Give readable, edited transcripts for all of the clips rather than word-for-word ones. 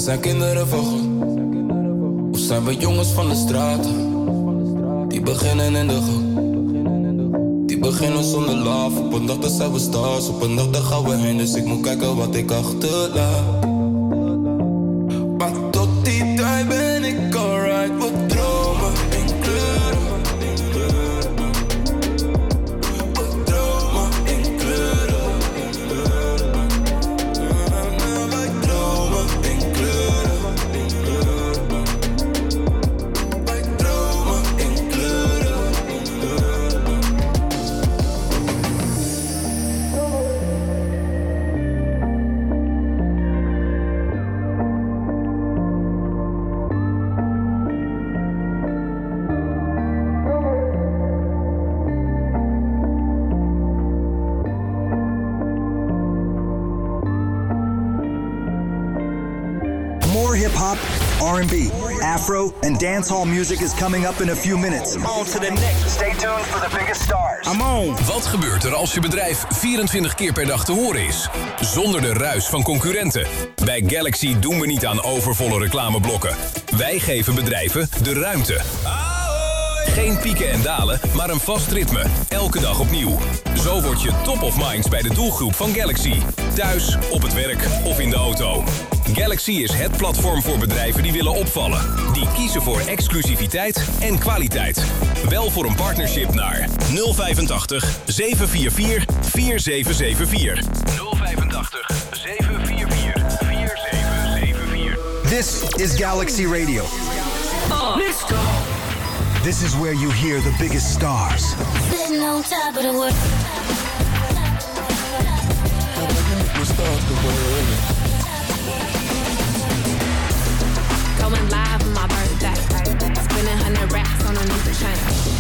zijn kinderen van God? Of zijn we jongens van de straten? Die beginnen in de goot. Die beginnen zonder love. Op een dag dan zijn we stars, op een dag dan gaan we heen. Dus ik moet kijken wat ik achterlaat. Maar tot die tijd ben ik alright. We dromen in kleuren. We dromen in kleuren. Wij dromen in kleuren. Wij dromen in kleuren. More hip-hop, R&B, Afro, and dancehall music is coming up in a few minutes. On to the next. Stay tuned for the biggest stars. I'm on. Wat gebeurt er als je bedrijf 24 keer per dag te horen is? Zonder de ruis van concurrenten. Bij Galaxy doen we niet aan overvolle reclameblokken. Wij geven bedrijven de ruimte. Geen pieken en dalen, maar een vast ritme. Elke dag opnieuw. Zo word je top of minds bij de doelgroep van Galaxy. Thuis, op het werk of in de auto. Galaxy is het platform voor bedrijven die willen opvallen. Die kiezen voor exclusiviteit en kwaliteit. Bel voor een partnership naar 085 744 4774. 085 744 4774. This is Galaxy Radio. Let's go. This is where you hear the biggest stars. Sitting on top of the world. Going live on my birthday. Spending 100 racks on a new chain.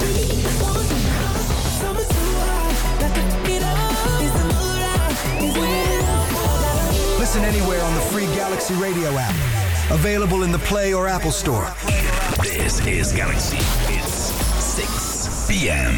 Listen anywhere on the free Galaxy Radio app. Available in the Play or Apple Store. This is Galaxy. It's 6 p.m.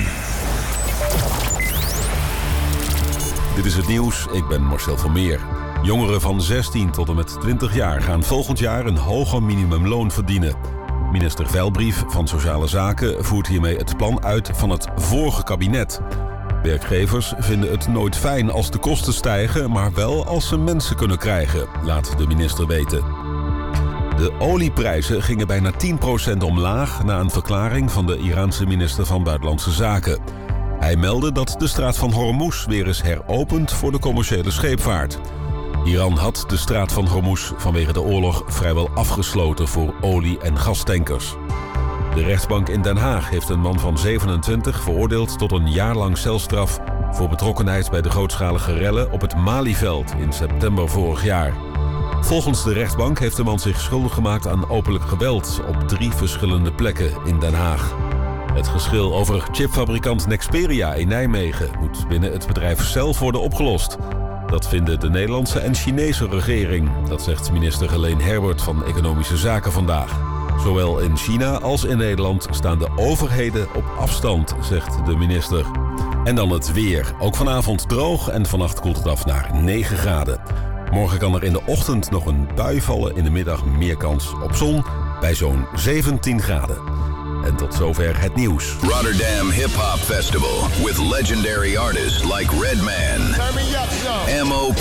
Dit is het nieuws, ik ben Marcel Vermeer. Jongeren van 16 tot en met 20 jaar gaan volgend jaar een hoger minimumloon verdienen. Minister Veilbrief van Sociale Zaken voert hiermee het plan uit van het vorige kabinet. Werkgevers vinden het nooit fijn als de kosten stijgen, maar wel als ze mensen kunnen krijgen, laat de minister weten. De olieprijzen gingen bijna 10% omlaag na een verklaring van de Iraanse minister van Buitenlandse Zaken. Hij meldde dat de straat van Hormuz weer is heropend voor de commerciële scheepvaart. Iran had de straat van Hormuz vanwege de oorlog vrijwel afgesloten voor olie- en gastankers. De rechtbank in Den Haag heeft een man van 27 veroordeeld tot een jaar lang celstraf voor betrokkenheid bij de grootschalige rellen op het Malieveld in september vorig jaar. Volgens de rechtbank heeft de man zich schuldig gemaakt aan openlijk geweld op 3 verschillende plekken in Den Haag. Het geschil over chipfabrikant Nexperia in Nijmegen moet binnen het bedrijf zelf worden opgelost. Dat vinden de Nederlandse en Chinese regering. Dat zegt minister Helene Herbert van Economische Zaken vandaag. Zowel in China als in Nederland staan de overheden op afstand, zegt de minister. En dan het weer. Ook vanavond droog en vannacht koelt het af naar 9 graden. Morgen kan er in de ochtend nog een bui vallen, in de middag meer kans op zon bij zo'n 17 graden. En tot zover het nieuws. Rotterdam Hip Hop Festival with legendary artists like Redman, M.O.P.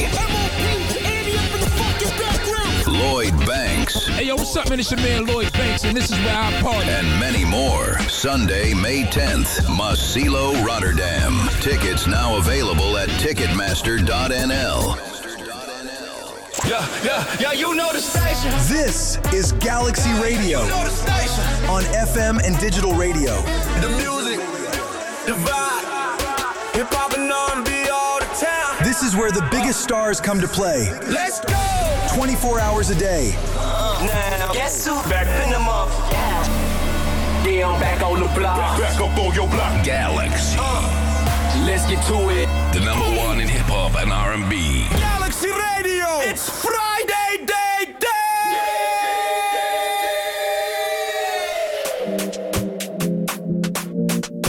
Lloyd Banks. Hey yo, what's up, man? It's your man Lloyd Banks, and this is where I party. And many more. Sunday, May 10th, Masilo, Rotterdam. Tickets now available at Ticketmaster.nl. Yeah, you know the station. This is Galaxy Radio. You know the station. On FM and digital radio. The music, the vibe, hip hop and R&B all the time. This is where the biggest stars come to play. Let's go. 24 hours a day. Now, guess who? Back in the month. Yeah, I'm back on the block. Back up on your block. Galaxy. Let's get to it. The number one in hip hop and R&B. Galaxy Radio. It's Friday day.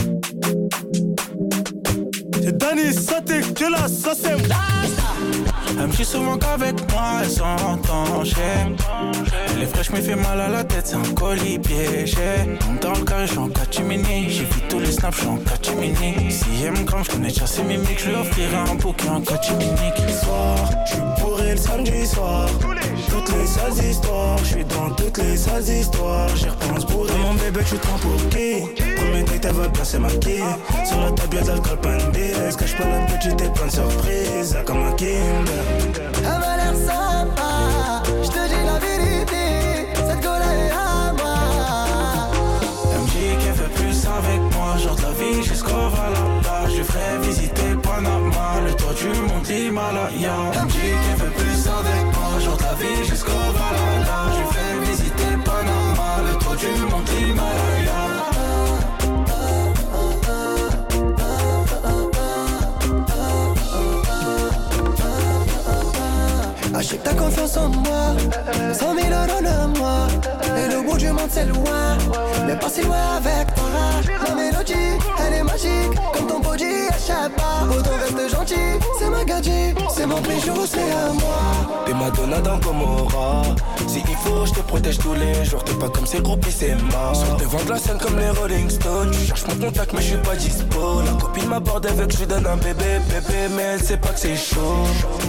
Danny Satik, Killa Sassem. Elle me dit souvent qu'avec moi elle s'entend. Elle est fraîche mais fait mal à la tête, c'est un colis piégé. Monte dans le carré, j'suis en catimini. J'ai vu tous les snaps, j'suis en catimini. Si elle me crame, j'connais déjà ses mimiques. J'lui offrirai un bouquet en catimini. Soir, j'suis bourré le samedi soir. Toutes les sales histoires, j'suis dans toutes les sales histoires. J'y repense bourré. Mon bébé, tu te prends pour qui? Premier date, elle veut placer ma quille. Sur la table, y'a de l'alcool, pas une bise. Cache pas la petite et plein de surprises. Comme un Kinder. Elle m'a l'air sympa, j'te dis la vérité. Cette go-là est à moi. Elle me dit qu'elle veut plus avec moi. Genre de la vie jusqu'au Valhalla. Je ferai visiter Panama, le toit du monde l'Himalaya. Elle me dit qu'elle veut plus avec moi. Genre de la vie jusqu'au Valhalla. Je ferai visiter Panama, le toit du monde l'Himalaya. Achète ta confiance en moi, 100 000 € de moi. Et le bout du monde c'est loin, mais pas si loin avec toi. La mélodie, elle est magique, comme ton body, échappe pas. Autant reste gentil, c'est ma gadget, c'est mon bijou, c'est à moi. T'es Madonna dans Gomorrah. Si il faut, je te protège tous les jours. T'es pas comme ces groupies, c'est mort. Sur devant de la scène comme les Rolling Stones. Je cherche mon contact, mais je suis pas dispo. La copine m'aborde avec, je lui donne un bébé, mais elle sait pas que c'est chaud.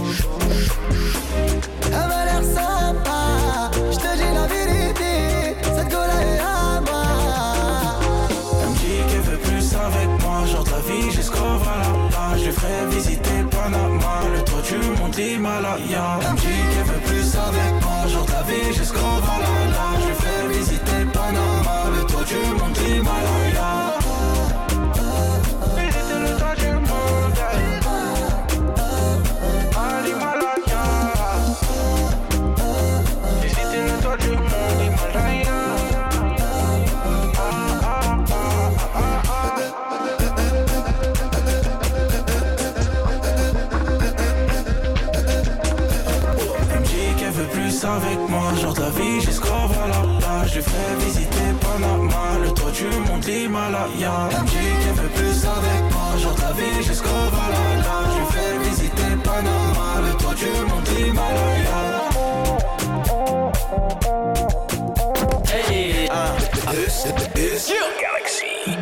Elle m'a l'air sympa, j'te dis la vérité. Cette go-là est à moi. Elle me dit qu'elle veut plus avec moi. Genre de la vie jusqu'au Valhalla. Je ferai visiter Panama, le toit du monde l'Himalaya. Elle me dit qu'elle veut plus avec moi. Genre de la vie jusqu'au Valhalla. Je ferai visiter Panama, le toit du monde l'Himalaya. Visiter le toit du monde. Avec moi, genre de la vie jusqu'au Valhalla. Je fais visiter Panama, le toit du monde l'Himalaya. Elle me dit qu'elle veut plus avec moi, genre de la vie jusqu'au Valhalla. Je fais visiter Panama, le toit du monde l'Himalaya. Hey, this is your Galaxy.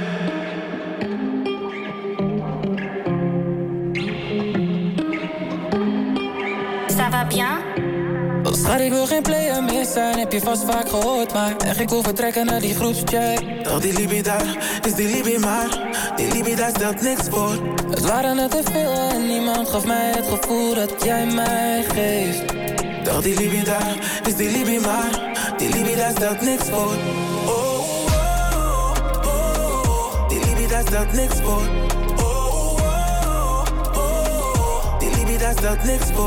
Ça va bien? Schat, ik wil geen player meer zijn, heb je vast vaak gehoord. Maar echt, ik wil vertrekken naar die groepschat. Toch die Libie daar, is die Libie maar. Die Libie daar stelt niks voor. Het waren er te veel en niemand gaf mij het gevoel dat jij mij geeft. Toch die Libie daar, is die Libie maar. Die Libie daar stelt niks voor. Oh, oh, oh, oh. Die Libie daar stelt niks voor. Oh, oh, oh, oh. Die Libie daar stelt niks voor.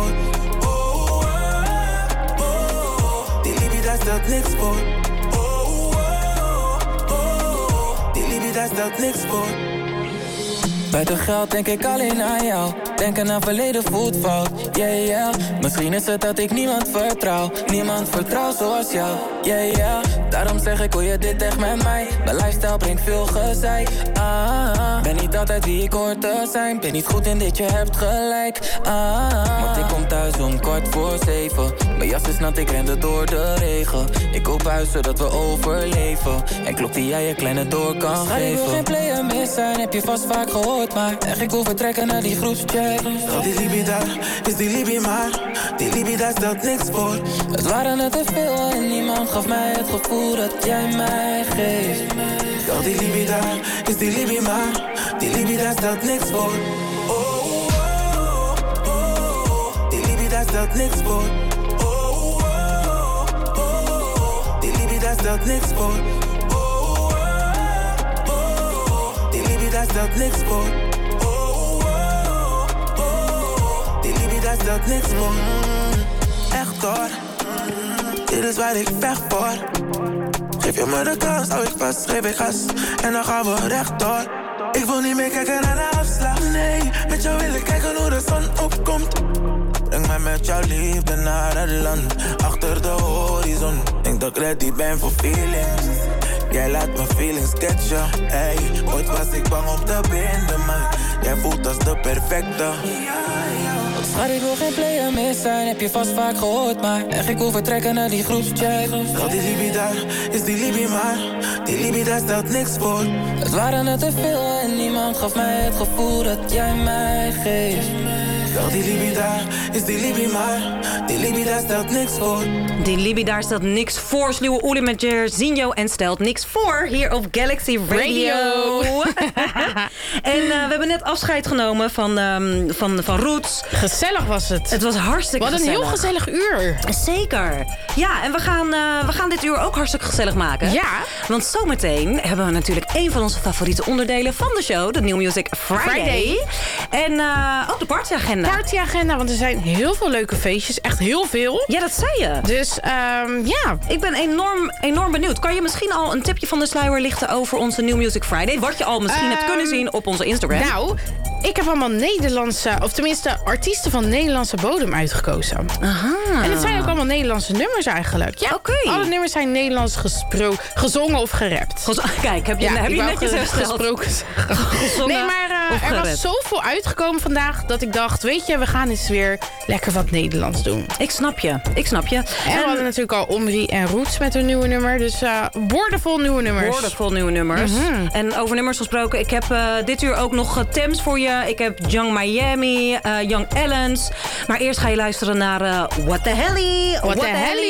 Daar stelt niks voor. Oh, oh, oh, oh. Die Libie, daar stelt niks voor. Buiten geld denk ik alleen aan jou. Denken aan verleden voelt fout, yeah, yeah. Misschien is het dat ik niemand vertrouw. Niemand vertrouwt zoals jou, yeah, yeah. Daarom zeg ik, wil je dit echt met mij? Mijn lifestyle brengt veel gezeik, ben niet altijd wie ik hoor te zijn. Ben niet goed in dit, je hebt gelijk, want ik kom thuis om 7:15. Mijn jas is nat, ik rende door de regen. Ik koop huis zodat we overleven. En klok die jij je kleine door kan geven. Ik wil geen player meer zijn, heb je vast vaak gehoord. Maar echt, ik wil vertrekken naar die groepschat. Toch die Libie daar, is die Libie maar. Die Libie daar stelt niks voor. Het waren er te veel en niemand gaf mij het gevoel dat jij mij geeft. Toch die Libie daar, is die Libie maar. Die Libie daar stelt niks voor. Oh, oh, oh, oh. Die Libie daar stelt niks voor. Oh, oh, oh, oh. Die Libie daar stelt niks voor. Oh, oh, oh. Die Libie daar stelt niks voor. Daar stelt niks voor. Echt hoor, dit is waar ik vecht voor. Geef je me de kans, hou ik vast, geef ik gas. En dan gaan we rechtdoor. Ik wil niet meer kijken naar de afslag. Nee, met jou wil ik kijken hoe de zon opkomt. Breng mij met jouw liefde naar het land. Achter de horizon. Denk dat ik ready ben voor feelings. Jij laat mijn feelings catchen. Hey, ooit was ik bang om te binden, maar jij voelt als de perfecte. Schat, ik wil geen player meer zijn, heb je vast vaak gehoord. Maar echt, ik wil vertrekken naar die groepschat. Schat, die Libie daar, is die Libie maar. Die Libie daar stelt niks voor. Het waren er te veel en niemand gaf mij het gevoel dat jij mij geeft. Schat, die Libie daar, is die Libie maar. Die Libie daar stelt niks voor. Die Libie daar stelt niks voor. Sluwe Oeli met Jairzinho en stelt niks voor hier op Galaxy Radio. En we hebben net afscheid genomen van Roots. Gezellig was het. Het was hartstikke gezellig. Wat een heel gezellig uur. Zeker. Ja, en we gaan dit uur ook hartstikke gezellig maken. Ja. Want zometeen hebben we natuurlijk een van onze favoriete onderdelen van de show. De New Music Friday. En ook de partyagenda. Partyagenda, want er zijn heel veel leuke feestjes. Echt heel veel. Ja, dat zei je. Dus ja. Ik ben enorm benieuwd. Kan je misschien al een tipje van de sluier lichten over onze New Music Friday? Wat je al misschien hebt kunnen zien op onze Instagram. Nou, ik heb allemaal Nederlandse, of tenminste artiesten van Nederlandse bodem uitgekozen. Aha. En het zijn ook allemaal Nederlandse nummers eigenlijk. Ja, oké. Alle nummers zijn Nederlands gezongen of gerapt. Kijk, heb je netjes gesproken? Nee, maar er was zoveel uitgekomen vandaag dat ik dacht, weet je, we gaan eens weer lekker wat Nederlands doen. Ik snap je. En we hadden natuurlijk al Omri en Roots met hun nieuwe nummer. Dus boordevol nieuwe nummers. Mm-hmm. En over nummers gesproken, ik heb dit uur ook nog Thames voor je. Ik heb Young Miami, Young Ellens. Maar eerst ga je luisteren naar What the Helly. What the Helly.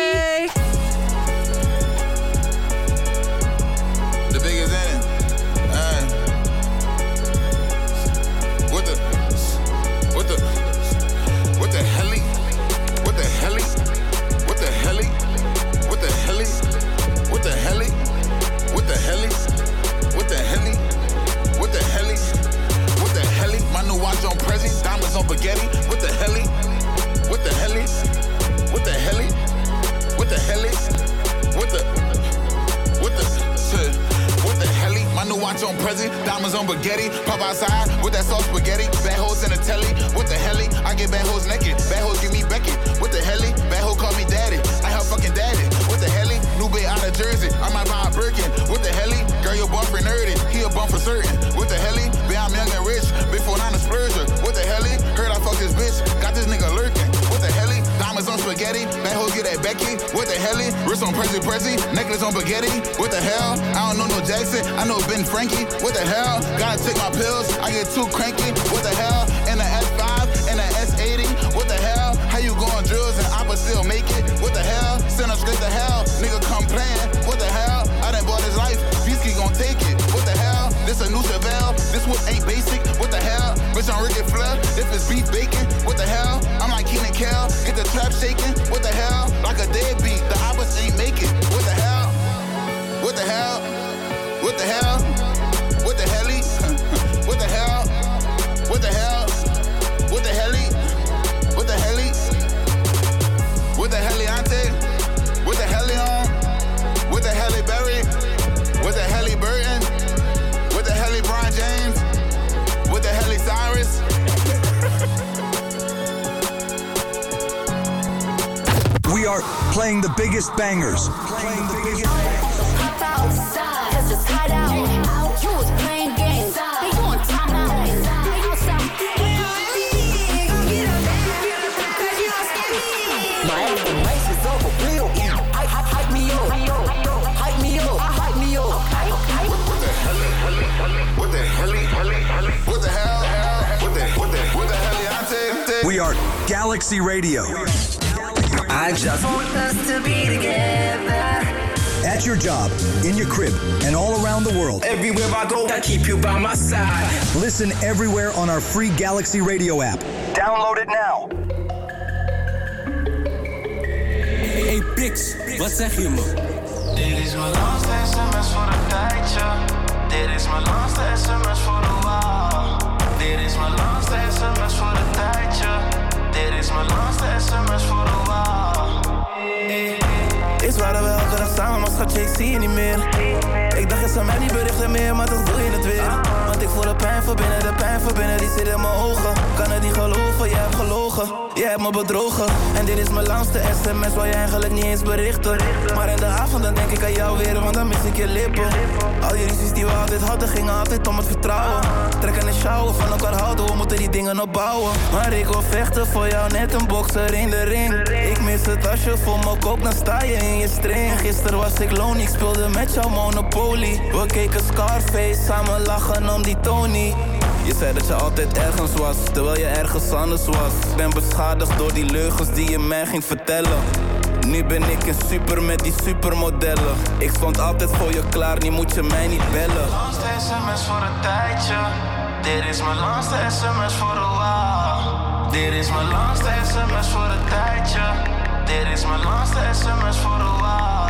The big is in it. What the helly? What the helly? What the helly? What the helly? What the helly? What the helly? What the helly? What the helly? What the helly? My new watch on Prezi, diamonds on spaghetti. What the helly? What the helly? What the helly? What the helly? What the helly? My new watch on Prezi, diamonds on spaghetti. Pop outside with that soft spaghetti. Bad hoes in the telly. What the helly? I get bad hoes naked. Bad hoes give me Beckett. What the helly? Bad hoe call me daddy. I help fucking daddy. What the helly? New bitch out of Jersey. I might buy a Birkin. What the helly? Girl, your boyfriend nerdy. He a bum for certain. What the helly? Bitch, I'm young and rich. Before I'm a splurger. What the helly? Heard I fuck this bitch. Got this nigga lurking. What the helly? Diamonds on spaghetti. Bad hoes get that Becky. What the helly? Wrist on Prezi. Necklace on spaghetti. What the hell? I don't know no Jackson. I know Ben Frankie. What the hell? Gotta take my pills. I get too cranky. What the hell? In the S5 and the S80. What the hell? How you going drills and I'ma still make it? What the hell? Send him straight to hell. Nigga come playing. What the hell? I done bought his life. Beastie gon' take it. What the hell? This a new Chevelle. This whip ain't basic. What the hell? Bitch, I'm Ricky Flair. If it's beef bacon. What the hell? I'm like Keenan Kel. Get the trap shaking. What the hell? Like a deadbeat. The opposite ain't make it. What the hell? What the hell? What the hell? What the helly? What the hell? What the hell? What the helly? What the helly? What the helly auntie? What the helly on? What the helly Berry? What the helly Burton? What the helly Brian James? What the helly Cyrus? We are playing the biggest bangers. Playing the biggest bangers. Outside, cause it's hot out. You was playing games. They want time out. My advice is over real. Hype me up. Hype me up. Hype me up. What the helly? What the helly? What the hell? What the helly auntie? We are Galaxy Radio. I just want us to be together. At your job, in your crib, and all around the world. Everywhere I go, I keep you by my side. Listen everywhere on our free Galaxy Radio app. Download it now. Hey Pix, wat zeg je me? Dit is mijn laatste sms voor een tijdje. Dit is mijn laatste sms voor een while. Dit is mijn laatste sms voor een tijdje. Dit is mijn laatste sms voor een while. Is waren we elke dag samen, maar schatje, ik zie je niet meer. Ik dacht, je zou mij niet berichten meer, maar toch doe je het weer. Want ik voel de pijn van binnen, die zit in mijn ogen. Kan het niet geloven, jij hebt gelogen. Jij hebt me bedrogen. En dit is mijn langste sms, waar je eigenlijk niet eens berichten. Maar in de avond dan denk ik aan jou weer, want dan mis ik je lippen. Al die ruzies die we altijd hadden, gingen altijd om het vertrouwen. Trekken een sjouwen, van elkaar houden, we moeten die dingen opbouwen. Maar ik wil vechten voor jou, net een bokser in de ring. Ik mis het als je voor me koopt, dan sta je in je string. Gisteren was ik lonely, ik speelde met jou Monopoly. We keken Scarface, samen lachen om die Tony. Je zei dat je altijd ergens was, terwijl je ergens anders was. Ik ben beschadigd door die leugens die je mij ging vertellen. Nu ben ik een super met die supermodellen. Ik stond altijd voor je klaar, nu moet je mij niet bellen. Langste sms voor een tijdje. Dit is mijn langste sms voor een while. Dit is mijn langste sms voor een tijdje. Dit is mijn langste sms voor een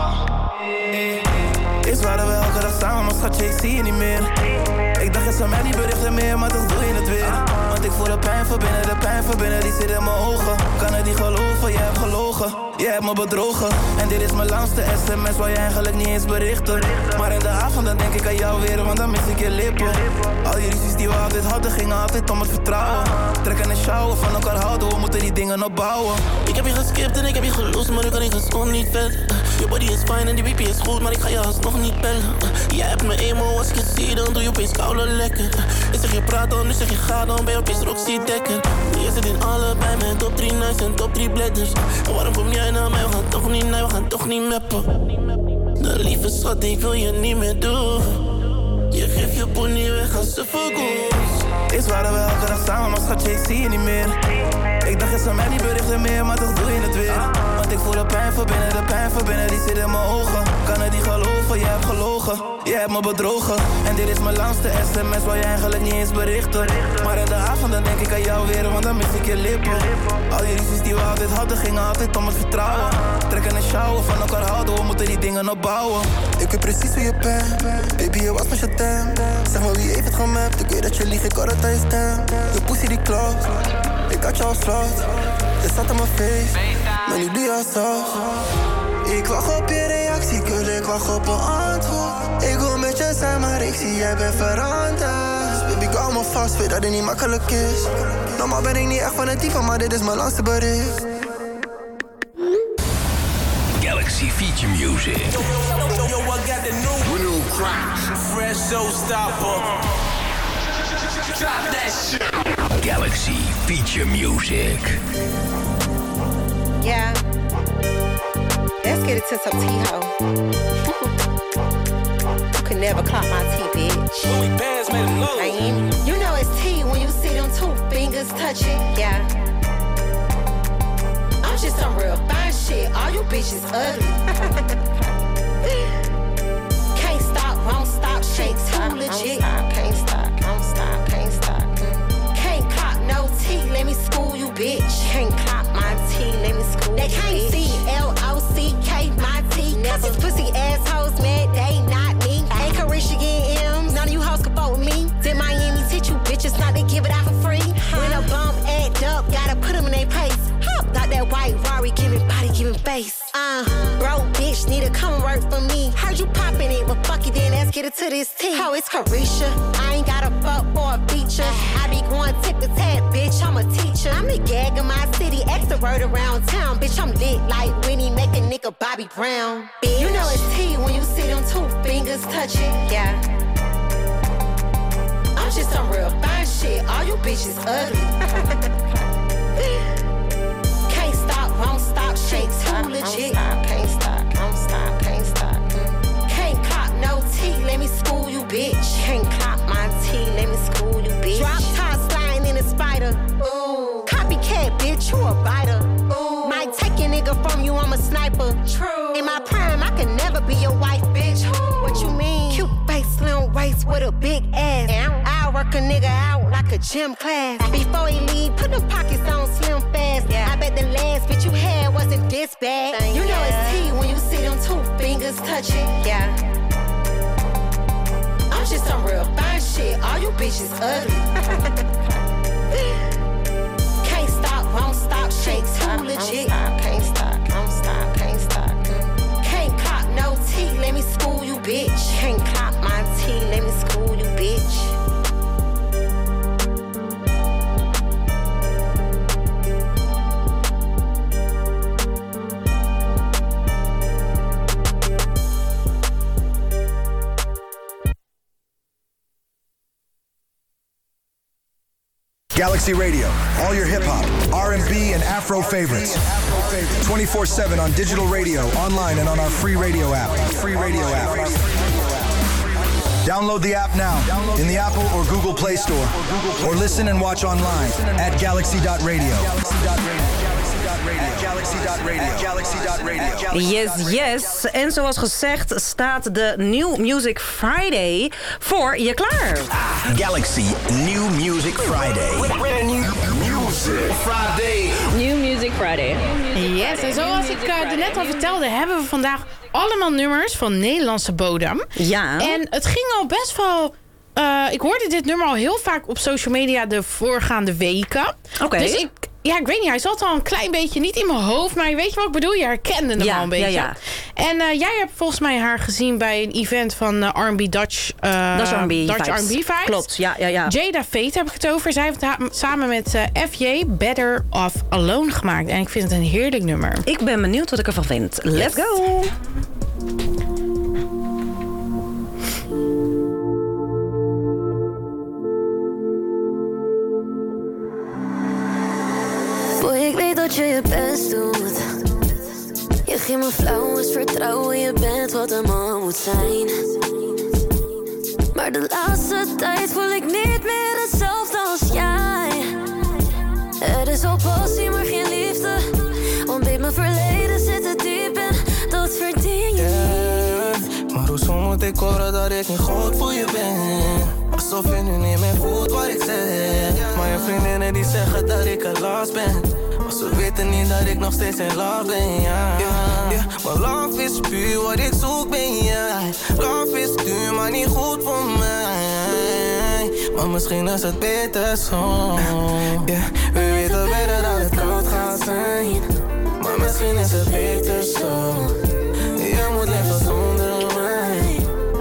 while. Is waren we elke dag samen, maar schatje, ik zie je niet meer. Ik dacht, je zou mij niet berichten meer, maar toch doe je het weer. Want ik voel de pijn van binnen, die zit in mijn ogen. Kan het niet geloven, je hebt gelogen. Je hebt me bedrogen. En dit is mijn langste sms waar je eigenlijk niet eens berichten. Maar in de avond dan denk ik aan jou weer, want dan mis ik je lippen. Al die ruzies die we altijd hadden, gingen altijd om het vertrouwen. Trekken en sjouwen, van elkaar houden, we moeten die dingen opbouwen. Ik heb je geskipt en ik heb je gelost, maar ik kan ik gewoon niet vet. Je body is fijn en die BP is goed, maar ik ga je alsnog niet bellen. Jij hebt me emo, als ik je zie, dan doe je opeens koude lekker. Ik zeg je praat dan, nu zeg je ga dan, ben je opeens Roxy Dekker. Je zit in allebei met top 3 nights en top 3 bladders. En waarom kom jij naar mij, we gaan toch niet, nee, we gaan toch niet mappen. De lieve schat, ik wil je niet meer doen. Je geeft je pony weg als ze verkoos. Is waren we elke dag samen, maar schatje, ik zie je niet meer. Ik dacht, je zou mij niet berichten meer, maar toch doe je het weer. Want ik voel de pijn van binnen, die zit in mijn ogen. Kan het niet geloven, je hebt gelogen. Je hebt me bedrogen. En dit is mijn langste sms waar je eigenlijk niet eens berichten. Maar in de avond dan denk ik aan jou weer, want dan mis ik je lippen. Al die ruzies die we altijd hadden, gingen altijd om het vertrouwen. Trekken en sjouwen, van elkaar houden, we moeten die dingen opbouwen. Ik weet precies hoe je bent, baby, je was met je tem. Zeg maar wie heeft het gemapt, ik weet dat je liegt, ik hoor dat hij stemt. Je pussy die klopt, ik had je al slot. Je zat in mijn face, maar nu doe je alsof. Ik wacht op je reactie, girl, ik wacht op een antwoord. Ik wil met je zijn, maar ik zie jij bent veranderd. Baby, ik hou me vast, weet dat het niet makkelijk is. Normaal ben ik niet echt van het type, maar dit is mijn langste bericht. Galaxy Feature Music. Yo, I got the new crack. Fresh showstopper. Drop that shit. Galaxy Feature Music. Yeah. Let's get it to some T-Ho. You can never clock my T, bitch. Miami. You know it's T when you see them two fingers touching. Yeah. I'm just some real fine shit. All you bitches ugly. Can't stop, won't stop, shake too legit. Can't stop, won't stop, can't stop. Can't clock no T, let me school you, bitch. Can't clock my T, let me school you, bitch. They can't see L-O-C-K, my T. Never. These pussy assholes, man, they not me. Ain't Carisha getting M's, none of you hoes can vote with me. Did Miami teach you bitches not to give it out for free? When a bum act up, gotta put them in their place. Got that white Rari, giving body, giving face. Bro, bitch, need to come and work for me. Heard you popping it, but fuck it, then let's get it to this T. Oh, it's Carisha, I ain't got a fuck for a feature. I be going tip to tap, bitch, I'm a teacher. I'm the gag of my city, extrovert around town. Bitch, I'm lit like Winnie, make a nigga Bobby Brown. Bitch. You know it's T when you see them two fingers touching. Yeah. I'm just some real fine shit, all you bitches ugly. Won't stop, shake too legit. Can't stop, won't stop, can't stop. Can't clock no T, let me school you, bitch. Can't clock my T, let me school you, bitch. Drop top sliding in a spider. Ooh. Copycat, bitch, you a biter. Ooh. Might take a nigga from you, I'm a sniper. True. In my prime, I can never be your wife, bitch. Ooh. What you mean? Cute face, slim waist with a big ass. I'll work a nigga out like a gym class. Before he leave, put them pockets on slim fast. Yeah. I bet the last bitch you had wasn't this bad. You know it's T when you see them two fingers touching. Yeah. I'm just some real fine shit. All you bitches ugly. Can't stop, won't stop, shake too legit. Can't stop, won't stop, can't stop. Can't clock no T, let me school you, bitch. Can't clock my T, let me school you, bitch. Galaxy Radio, all your hip-hop, R&B, and Afro favorites. 24/7 on digital radio, online, and on our free radio app. Download the app now in the Apple or Google Play Store. Or listen and watch online at galaxy.radio. Yes. En zoals gezegd staat de New Music Friday voor je klaar. Galaxy New Music Friday. New Music Friday. Yes, en zoals ik er net al vertelde, hebben we vandaag allemaal nummers van Nederlandse bodem. Ja. En het ging al best wel... ik hoorde dit nummer al heel vaak op social media de voorgaande weken. Oké. Dus ik weet niet, hij zat al een klein beetje niet in mijn hoofd. Maar weet je wat ik bedoel? Je herkende hem al een beetje. Ja. En jij hebt volgens mij haar gezien bij een event van R&B Dutch R&B Vibes. Klopt, ja. Jada Fate heb ik het over. Zij heeft het samen met FJ Better Off Alone gemaakt. En ik vind het een heerlijk nummer. Ik ben benieuwd wat ik ervan vind. Let's go! Boy, ik weet dat je je best doet. Je geeft me flauwes vertrouwen, je bent wat een man moet zijn. Maar de laatste tijd voel ik niet meer hetzelfde als jij. Er is al passie, maar geen liefde. Want babe, mijn verleden zit er diep in. Dat verdien je niet. Maar hoezo moet ik horen dat ik niet goed voor je ben? Alsof je nu niet meer voelt wat ik zeg. Maar je vriendinnen die zeggen dat ik een last ben. Maar ze weten niet dat ik nog steeds in love ben, ja. Maar love is puur wat ik zoek ben jij. Love is duur, maar niet goed voor mij. Maar misschien is het beter zo. We weten beter dat het koud gaat zijn. Maar misschien is het beter zo. Je moet leven zonder mij.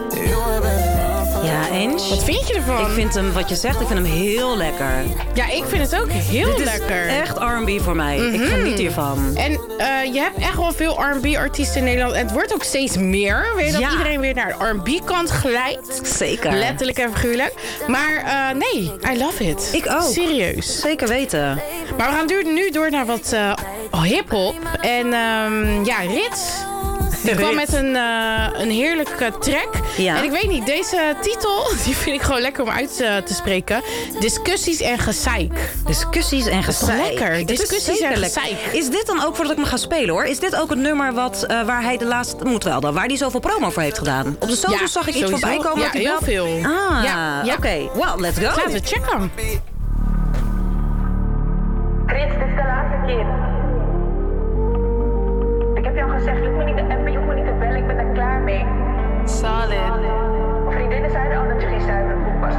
Ja, Ens? Wat vind je ervan? Ik vind hem, wat je zegt, ik vind hem heel lekker. Ja, ik vind het ook heel lekker. Dit is echt R&B voor mij. Ik geniet hiervan. En je hebt echt wel veel R&B-artiesten in Nederland. En het wordt ook steeds meer. Weet je dat iedereen weer naar de R&B-kant glijdt? Zeker. Letterlijk en figuurlijk. Maar nee, I love it. Ik ook. Serieus. Zeker weten. Maar we gaan nu door naar wat hip-hop. En Rits... Die kwam met een heerlijke track. Ja. En ik weet niet, deze titel die vind ik gewoon lekker om uit te spreken. Discussies en gezeik. Discussies en gezeik. Dat is lekker. Discussies en gezeik. Is dit dan ook voordat ik me ga spelen hoor? Is dit ook het nummer waar hij de laatste... waar hij zoveel promo voor heeft gedaan? Op de socials zag ik iets voorbij komen. Ja, heel veel. Oké. Well, let's go. Laten we checken. Rits, dit is de laatste keer. Ik heb jou gezegd, je hoeft me niet te appen, je hoeft me niet te bellen, ik ben er klaar mee. Solid. Mijn vriendinnen zeiden al dat je geen zuivere boek was.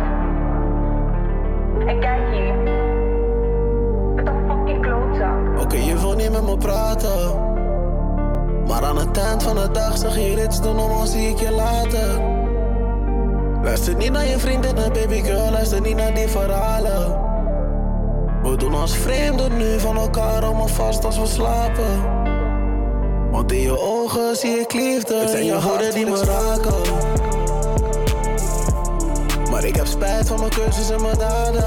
En kijk hier. Met een fucking klootzak. Oké, je wil niet met me praten. Maar aan het eind van de dag zeg je Rits, doe normaal, zie ik je later. Luister niet naar je vriendinnen, baby girl, luister niet naar die verhalen. We doen als vreemden nu van elkaar, hou me vast als we slapen. Want in je ogen zie ik liefde, en je woorden die me raken. Maar ik heb spijt van mijn keuzes en mijn daden.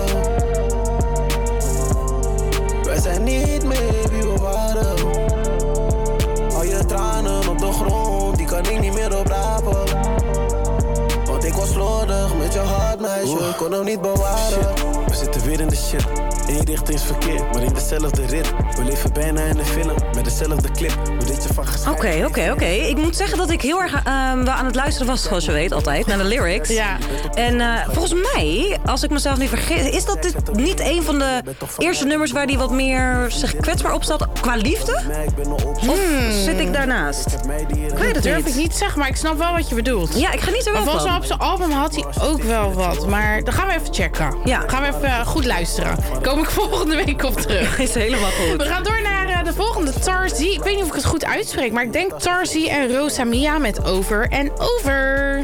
Wij zijn niet meer wie we waren. Al je tranen op de grond, die kan ik niet meer oprapen. Want ik was slordig met je hart, meisje, ik kon hem niet bewaren. Shit. We zitten weer in de shit. Eén richtingsverkeer, maar in dezelfde rit. We leven bijna in een film, met dezelfde clip. Hoe dit je van gescheiden. Oké. Ik moet zeggen dat ik heel erg aan het luisteren was, zoals je weet, altijd, naar de lyrics. Ja. En volgens mij, als ik mezelf niet vergis, is dat dit niet een van de eerste nummers waar hij wat meer zich kwetsbaar op staat qua liefde? Of zit ik daarnaast? Ik weet het durf niet. ik niet zeggen, maar ik snap wel wat je bedoelt. Ja, ik geniet er wel van. Volgens mij op zijn album had hij ook wel wat, maar dan gaan we even checken. Ja. Gaan we even goed luisteren. Kom ik volgende week op terug. Is helemaal goed. We gaan door naar de volgende, Tarzy. Ik weet niet of ik het goed uitspreek, maar ik denk Tarzy en Rosamia met Over en Over.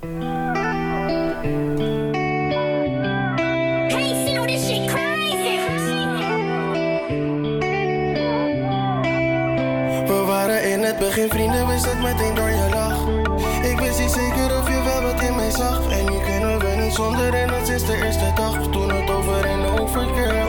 We waren in het begin vrienden, wist het meteen door je lach. Ik wist niet zeker of je wel wat in mij zag. En nu kunnen we niet zonder en dat is de eerste dag. Toen het over en over keer.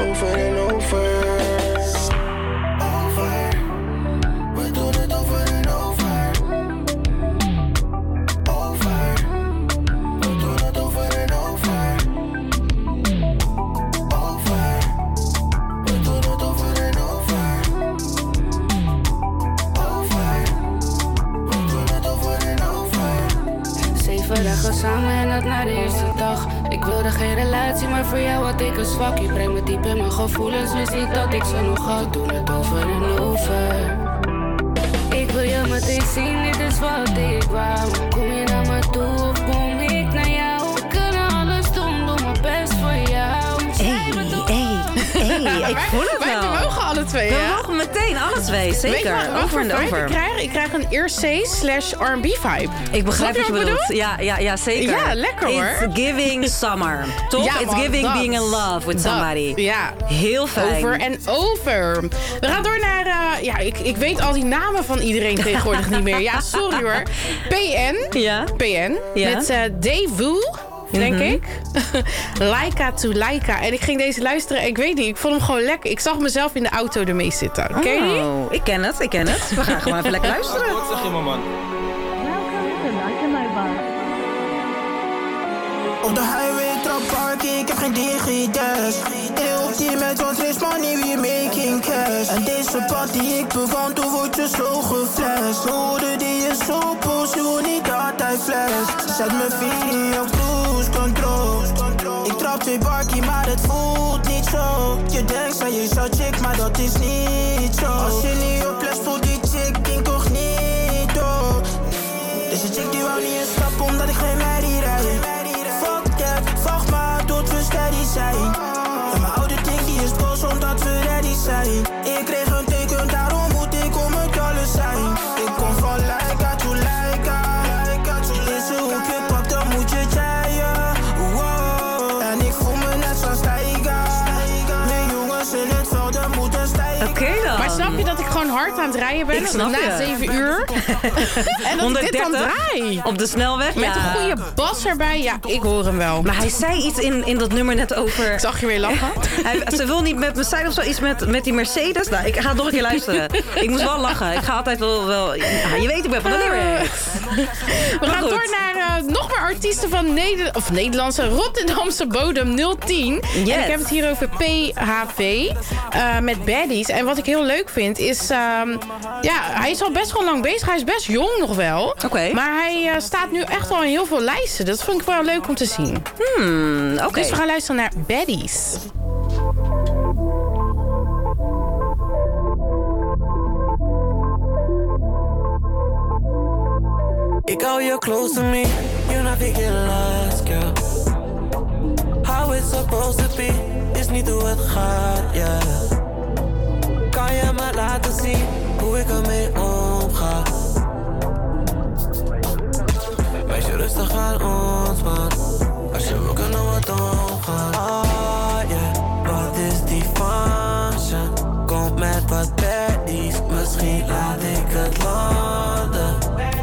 dat na de eerste dag. Ik wilde geen relatie, maar voor jou had ik een zwak. Je brengt me diep in mijn gevoelens, wist niet dat ik ze nog had. Doen het over en over. Ik wil je meteen zien, dit is wat ik wou. Kom je naar me toe of kom ik naar jou? We kunnen alles doen, doe mijn best voor jou. Hey, ik voel het wel. Wij mogen alle twee, we ja? mogen meteen, alle twee, zeker. Weet je wat voor vibe ik krijg een Ear'C/R&B vibe. Ik begrijp wat je bedoelt. Ja, zeker. Ja, lekker hoor. It's giving summer. Toch? Ja, it's giving being in love with somebody. Ja. Heel fijn. Over en over. We gaan door naar... ik weet al die namen van iedereen tegenwoordig niet meer. Ja, sorry hoor. PN. Ja. PN. Ja. Met Daewoo. Denk ik. Laika to Laika. En ik ging deze luisteren en ik weet niet, ik vond hem gewoon lekker. Ik zag mezelf in de auto ermee zitten. Ken je die? Ik ken het. We gaan gewoon even lekker luisteren. Wat zeg je, man? Op de highway trap park, ik heb geen DigiDash. Heel team met wat race money, we making cash. En deze pad die ik bewand, hoe word je zo geflasht? Hoorde die is zo boos, je wordt niet altijd flash. Zet mijn vinger op cruise control. Ik trap 2 barkie, maar het voelt niet zo. Je denkt dat je zou chick, maar dat is niet zo. Als je niet oplet, voelt die chick incognito. Deze chick die wou niet eens stappen, omdat ik geen merrie rijd. Wacht maar tot we steady zijn. En mijn oude ding die is boos omdat we ready zijn. Ik kreeg een teken, daarom moet ik om het alles zijn. Ik kom van Laika to Laika. Deze hoek je pakt, dan moet je jaien. Wow. En ik voel me net zoals Taiga. Mijn jongens in het veld, dan moeten stijgen. Oké dan. Maar snap je dat ik gewoon hard aan het rijden ben? Ik snap na 7 uur. En dat ik dit dan draai. Op de snelweg. Met een goede bas erbij. Ja, ik hoor hem wel. Maar hij zei iets in dat nummer net over... Ik zag je weer lachen. Ze wil niet met me zijn of zo. Iets met die Mercedes. Nou, ik ga nog een keer luisteren. Ik moest wel lachen. Ik ga altijd wel je weet, ik ben van de lyrics. We gaan door naar nog meer artiesten van Nederlandse Rotterdamse bodem 010. Yes. En ik heb het hier over PHV met Baddies. En wat ik heel leuk vind is... hij is al best wel lang bezig. Hij is best jong nog wel. Okay. Maar hij staat nu echt al in heel veel lijsten. Dat vond ik wel leuk om te zien. Okay. Dus we gaan luisteren naar Baddies. Ik hou je close to me, you're not get lost, girl. How it's supposed to be, is niet hoe het gaat, yeah. Kan je me laten zien, hoe ik ermee omga? Wees je rustig aan ons, man. Als je wil kunnen we het omgaan. Oh yeah, wat is die function? Kom met wat baddies, misschien laat ik het landen.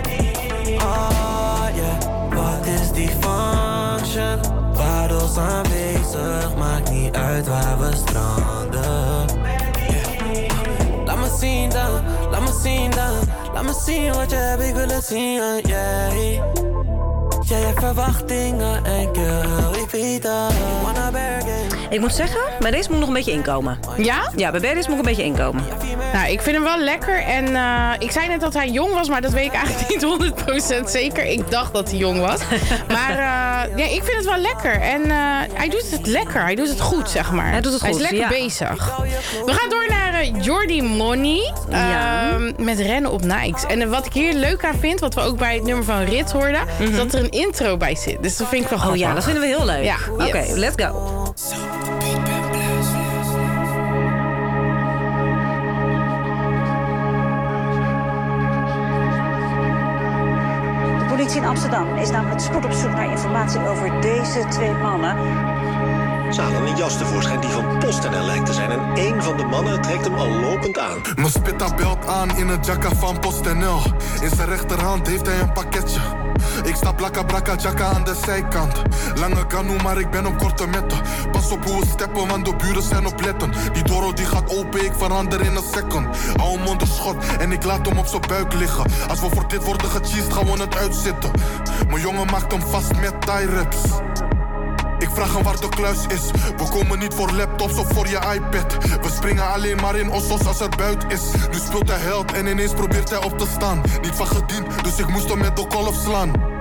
Oh yeah, wat is die function? Paddels aanwezig, maakt niet uit waar we stranden. Yeah. Laat me zien dan, laat me zien dan. Laat me zien wat je hebt, ik wil het zien, yeah. Jij hebt verwachtingen en girl, ik weet dat. Ik moet zeggen, bij deze moet ik nog een beetje inkomen. Ja? Ja, bij deze moet ik een beetje inkomen. Nou, ik vind hem wel lekker. En ik zei net dat hij jong was, maar dat weet ik eigenlijk niet 100% zeker. Ik dacht dat hij jong was. Maar ik vind het wel lekker. En hij doet het lekker. Hij doet het goed, zeg maar. Hij doet het goed, hij is lekker bezig. We gaan door naar Jordi Money. Met Rennen op Nikes. En wat ik hier leuk aan vind, wat we ook bij het nummer van Rit hoorden, is dat er een intro bij zit. Dus dat vind ik wel grappig. Oh ja, dat vinden we heel leuk. Ja, Oké, let's go. De politie in Amsterdam is namelijk spoed op zoek naar informatie over deze 2 mannen. Ze halen een jas tevoorschijn die van PostNL lijkt te zijn. En één van de mannen trekt hem al lopend aan. Mijn spitta belt aan in het jacka van PostNL. In zijn rechterhand heeft hij een pakketje. Ik sta blakka brakka jacka aan de zijkant. Lange kanoe, maar ik ben op korte metten. Pas op hoe we steppen, want de buren zijn op letten. Die Doro die gaat open, ik verander in een second. Hou hem onder schot en ik laat hem op zijn buik liggen. Als we voor dit worden gecheased, gaan we het uitzitten. Mijn jongen maakt hem vast met tie-wraps. Ik vraag hem waar de kluis is. We komen niet voor laptops of voor je iPad. We springen alleen maar in ossos als er buit is. Nu speelt hij held en ineens probeert hij op te staan. Niet van gediend, dus ik moest hem met de kolf slaan.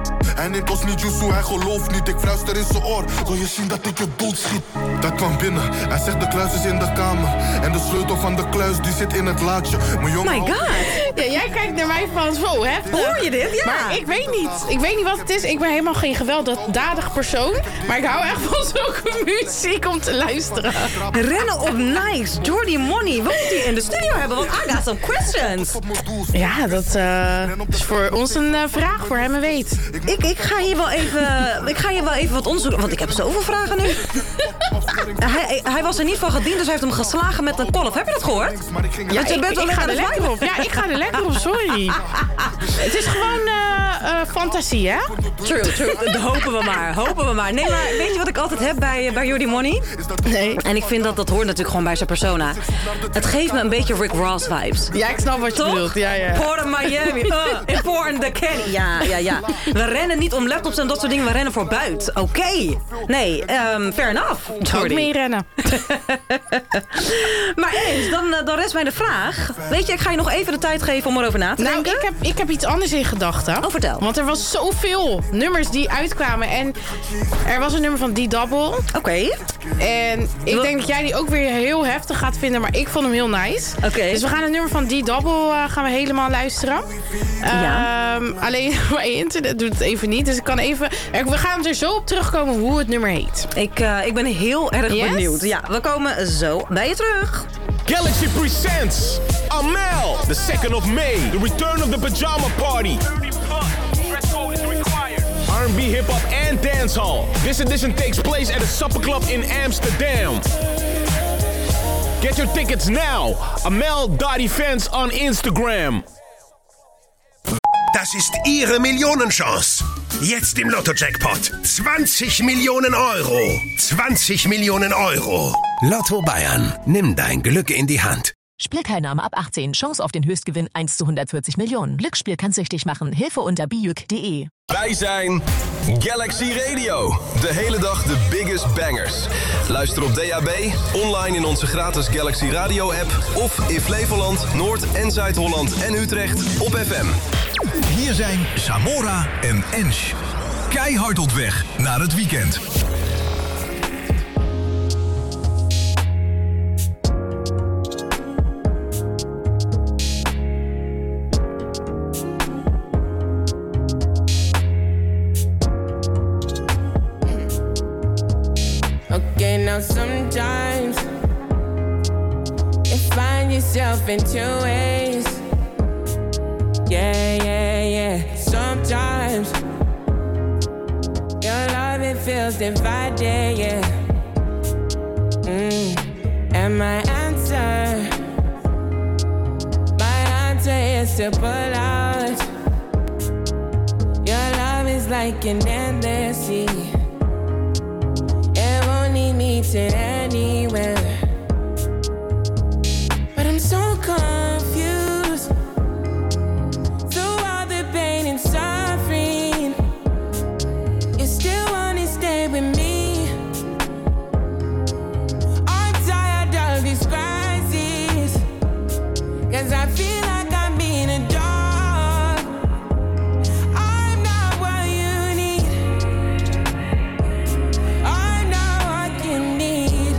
Hij neemt ons niet juice, hij gelooft niet. Ik fluister in zijn oor, wil je zien dat ik je doodschiet? Dat kwam binnen, hij zegt de kluis is in de kamer. En de sleutel van de kluis, die zit in het laadje. Mijn jongen... My god! Ja, jij kijkt naar mij van, wow, heftig. Hoor je dit? Ja. Maar ik weet niet. Ik weet niet wat het is. Ik ben helemaal geen gewelddadig persoon. Maar ik hou echt van zulke muziek om te luisteren. Rennen op Nice. Jordy Money. Wat moet hij in de studio hebben? Want I got some questions. Ja, dat is voor ons een vraag voor hem en weet. Ik ga hier wel even wat onderzoeken. Want ik heb zoveel vragen nu. Hij was er niet van gediend, dus hij heeft hem geslagen met een kolf. Heb je dat gehoord? Ja, ik ga er lekker op. Ja, ik ga er lekker op, sorry. Het is gewoon fantasie, hè? True. Hopen we maar. Nee, maar weet je wat ik altijd heb bij Jordy Money? Nee. En ik vind dat hoort natuurlijk gewoon bij zijn persona. Het geeft me een beetje Rick Ross vibes. Ja, ik snap wat je bedoelt. Ja. Port of Miami, important the Kenny. Ja. We rennen niet om laptops en dat soort dingen, we rennen voor buit. Oké. Nee, fair enough. Zou ik mee rennen. Maar eens, dan rest mij de vraag. Weet je, ik ga je nog even de tijd geven om erover na te denken. Nou, ik heb iets anders in gedachten. Oh, vertel. Want er was zoveel nummers die uitkwamen. En er was een nummer van D-Double. Oké. En ik denk dat jij die ook weer heel heftig gaat vinden. Maar ik vond hem heel nice. Oké. Dus we gaan het nummer van D-Double gaan we helemaal luisteren. Alleen mijn internet doet het even niet. Dus ik kan even... We gaan er zo op terugkomen hoe het nummer heet. Ik ben heel erg benieuwd. Ja, we komen zo bij je terug. Galaxy presents Amel, the 2nd of May, the return of the Pajama Party. R&B, hip-hop and dancehall. This edition takes place at a supper club in Amsterdam. Get your tickets now. Amel.events on Instagram. Das ist Ihre Millionenchance. Jetzt im Lotto-Jackpot. 20 Millionen Euro. 20 Millionen Euro. Lotto Bayern. Nimm dein Glück in die Hand. Spielteilnahme ab 18. Chance auf den Höchstgewinn 1 zu 140 Millionen. Glücksspiel kann süchtig machen. Hilfe unter bijuk.de. Wij zijn Galaxy Radio. De hele dag de biggest bangers. Luister op DAB, online in onze gratis Galaxy Radio app of in Flevoland, Noord- en Zuid-Holland en Utrecht op FM. Hier zijn Samora en Ensch. Keihard op weg naar het weekend. Okay, now sometimes you find yourself in two ways. Yeah. Sometimes your love, it feels divided, yeah. And my answer is to pull out. Your love is like an endless sea. It won't lead me to anywhere. But I'm so confused through all the pain and suffering. You still wanna stay with me. I'm tired of these crises, 'cause I feel like I'm being a dog. I'm not what you need. I'm not what you need.